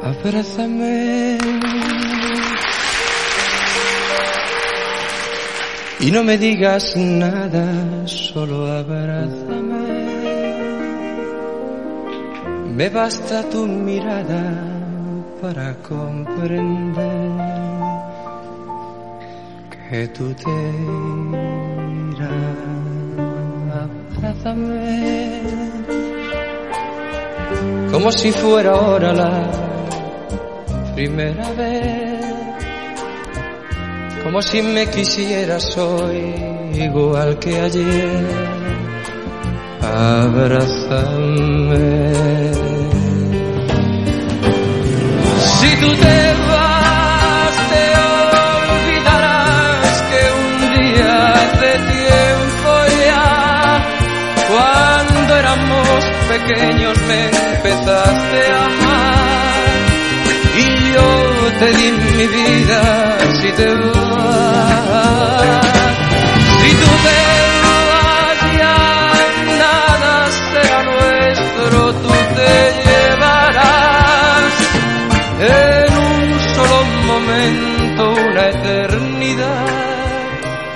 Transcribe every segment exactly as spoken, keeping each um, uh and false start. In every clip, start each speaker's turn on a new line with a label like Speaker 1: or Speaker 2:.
Speaker 1: Abrázame y no me digas nada, solo abrázame. Me basta tu mirada para comprender que tú te irás. Abrázame como si fuera ahora la primera vez, como si me quisieras hoy igual que ayer. Abrázame. Si tú te vas, te olvidarás que un día hace tiempo ya, cuando éramos pequeños, me empezaste a amar y yo te di mi vida. Si te vas, si tú te vas, ya nada será nuestro, tú te llevarás en un solo momento una eternidad.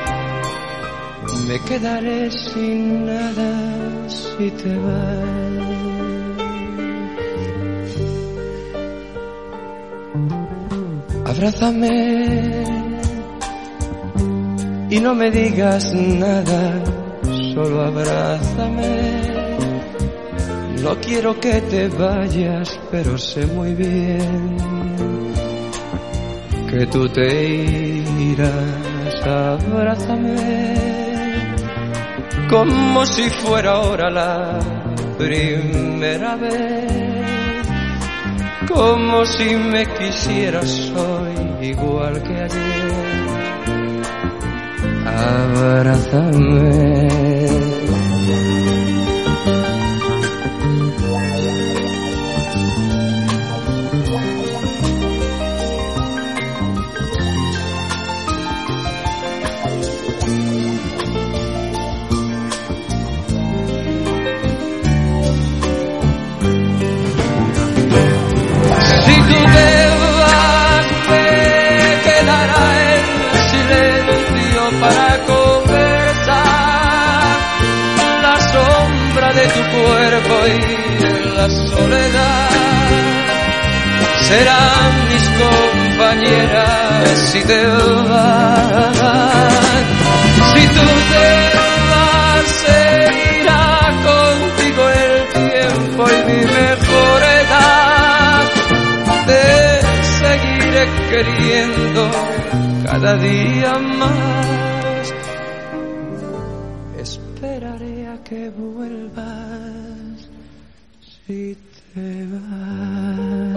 Speaker 1: Me quedaré sin nada si te vas. Abrázame y no me digas nada, solo abrázame. No quiero que te vayas, pero sé muy bien que tú te irás. Abrázame como si fuera ahora la primera vez, como si me quisieras hoy igual que ayer. Abrázame. Para conversar, la sombra de tu cuerpo y la soledad serán mis compañeras si te vas. Si tú te vas, seguirá contigo el tiempo y mi mejor edad. Te seguiré queriendo cada día más. Esperaré a que vuelvas si te vas.